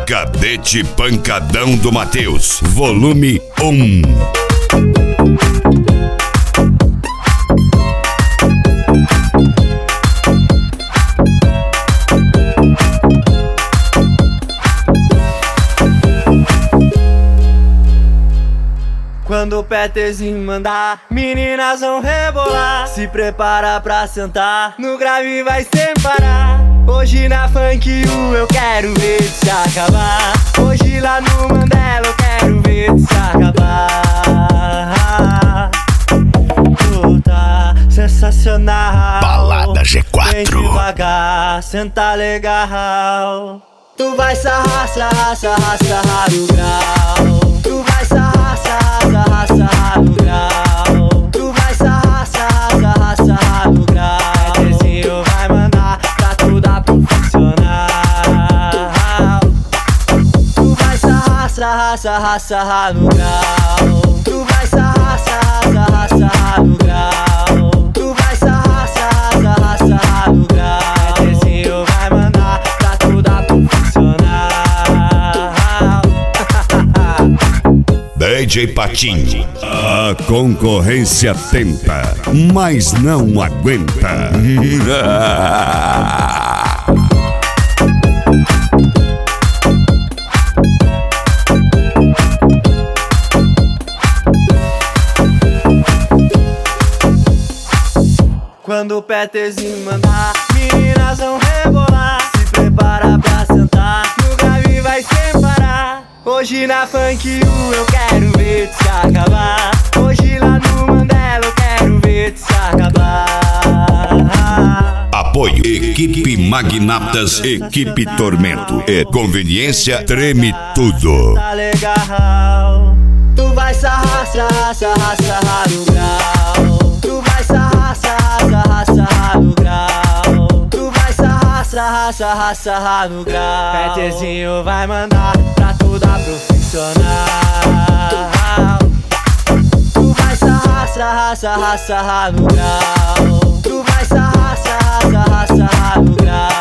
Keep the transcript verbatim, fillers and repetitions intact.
Cadete Pancadão do Matheus, volume um. Quando o Peterzinho mandar, meninas vão rebolar. Se prepara pra sentar, no grave vai sem parar. Hoje na Funk U eu quero ver se acabar. Hoje lá no Mandela eu quero ver se acabar. Oh, tá sensacional. Balada G quatro. Vem devagar, senta legal. Tu vai sarrar, sarrar, sarrar, sarrar no grau. Tu vai sarrar, sarrar, sarrar, sarrar no grau. Tu vai sarrar, sarrar, sarrar, sarrar no grau. Peterzinho vai mandar pra tudo profissional. Tu vai sarrar, sarrar, sarrar, sarrar no grau. Tu vai sarrar, sarrar, sarrar, sarrar no grau. Tu vai sarrar, sarrar, sarrar, sarrar no grau. Peterzinho vai mandar pra tudo profissional. D J Patinho. A concorrência tenta, mas não aguenta. Quando o Peterzinho mandar, meninas vão rebolar. Se prepara pra sentar, no grave vai sem parar. Hoje na Funk U eu quero ver se acabar. Hoje lá no Mandela eu quero ver se acabar. Apoio Equipe Magnatas, Equipe Tormento. É conveniência, treme tudo. Tá legal. Tu vai sarrar, sarrar, sarrar, sarrar no grau. Tu vai sarrar, sarrar, sarrar, sarrar no grau. Tu vai sarrar, sarrar, sarrar, sarrar no grau. Peterzinho vai mandar pra toda profissional. Tu vai sarrar, sarrar, sarrar, sarrar no grau. Tu vai sarrar, sarrar, sarrar, sarrar no grau.